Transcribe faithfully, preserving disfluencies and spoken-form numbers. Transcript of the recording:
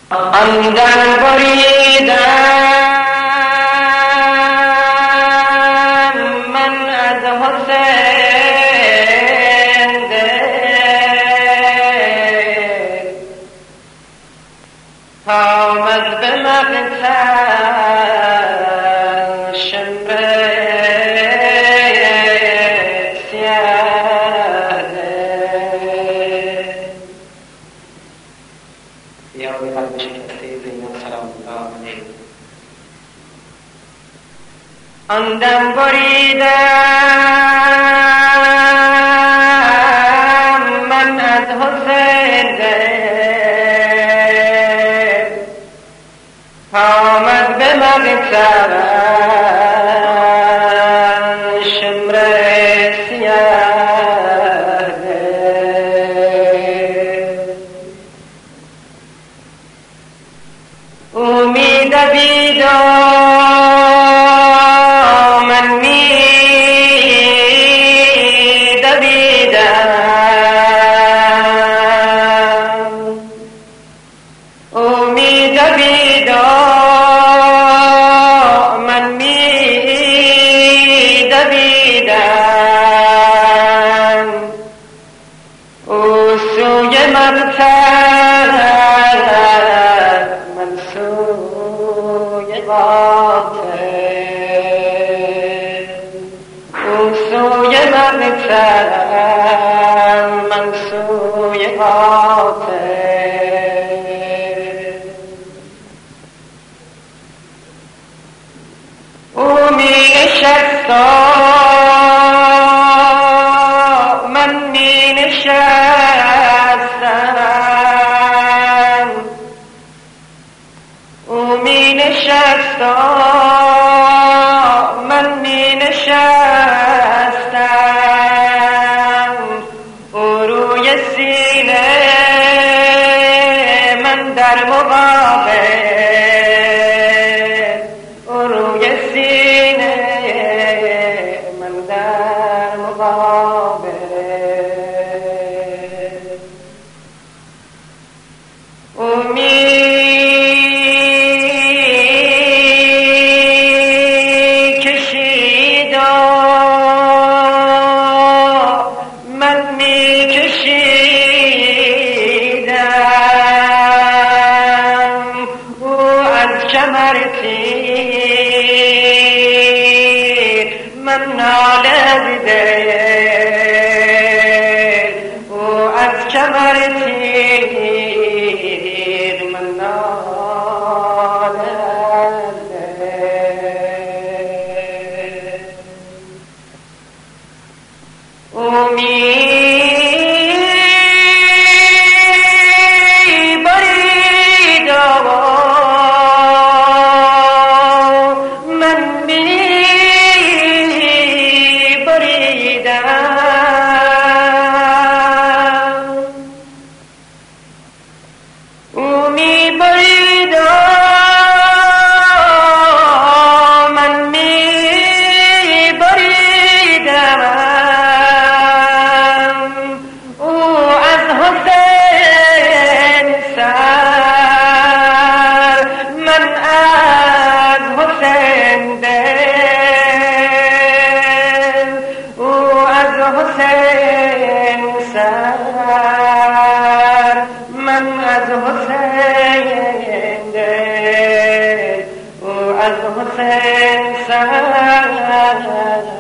آن دم بریدم من از حسین دل آمد به مقتل شمر سیاه دل. یا رب قلب شکسته زینب سلام الله علیه. آن دم بریدم من از حسین دل آمد به مقتل شمر سیاه دل. امید بیدار من می دویدم امید بیدار من می دویدم او سوی مقتل من سوی قاتل. او سوی مقتل من سوی قاتل. او می نشستا من می نشستم او می نشستا من می نشستم او روی سینه من در مقابل او روی سینه من در مقابل. او می کشید و من می کشیدم او از کمر تیر من ناله دل. او از کمر تیر من ناله دل. او می برید و من می بریدم او می برید و من می بریدم. او از حسین سر من از حسین دل. او از حسین سر من از حسین دل. او از حسین سر